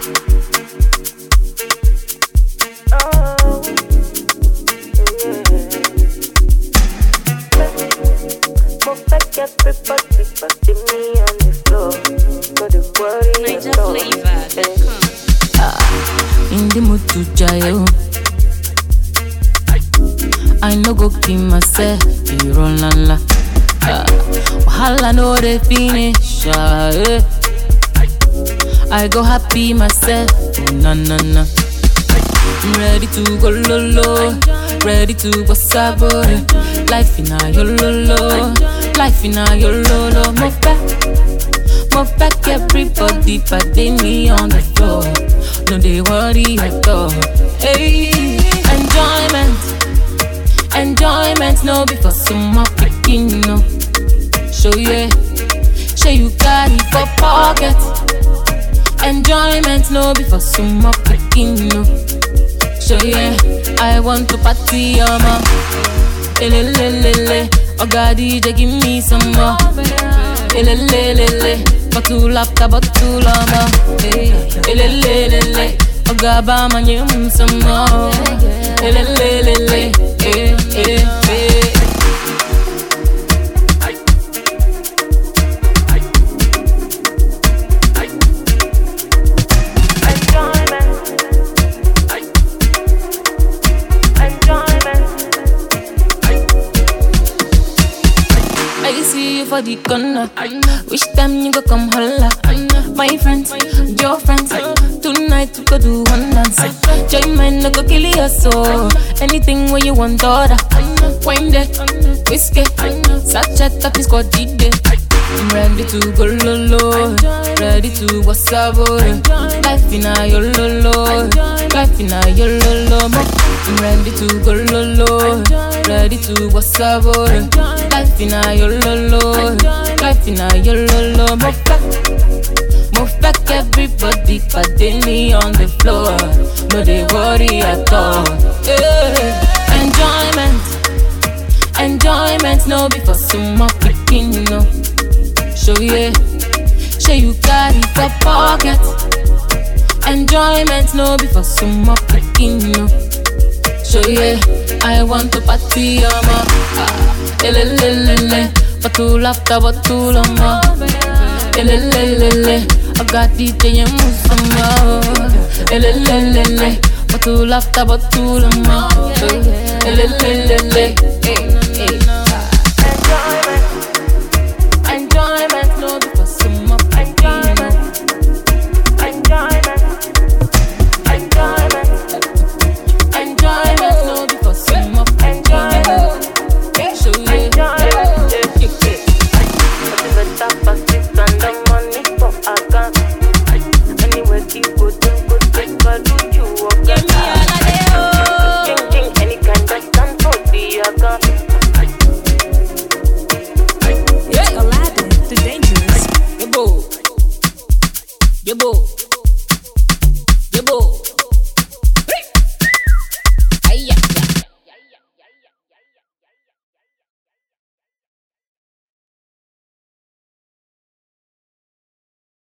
In the mood to jail, I no go kill myself. You run la la. Wahala no dey finish. I go happy myself. Oh, na na na. I'm ready to go lolo, ready to go sabo. Life in a yololo, life in a yololo. Move back, everybody, patting me on the floor. No, they worry at all. Hey, enjoyment, no be for some more picking, no. Show you got it for pocket. Enjoyment, no be for some more picking, no. Show I want to party, Elelelele, oh God, DJ, give me some more. Elelelele, bottle after bottle, Elelelele, oh God, Bama, you some more. Elelelele, I see you for the corner. Which time you go come holla? My friends, your friends. Tonight we go do one dance. Join man, no go kill your soul. Anything where you want order. Wine there, whiskey, sachet up is called DJ. I'm ready to go lolo, ready to what's up, life in a yololo, life in a yololo. I'm ready to go lolo, ready to what's up, life in a yololo, life in a yololo. Move back, everybody, patting me on the floor. No, they worry at all. Yeah. Enjoyment, no be for some more picking, no. Show you got it for pocket. Enjoyment, no be for some more picking, no. Show I want to party, Elelelele, bottle after bottle, Elelelele, I got DJ and move some more. Elelelele, bottle after bottle, Elelelele, Enjoyment, no be for some more enjoyment. Enjoyment, no be for some more enjoyment. Show you the money for account. Anywhere you go, do you walk? Any kind of stand for the account.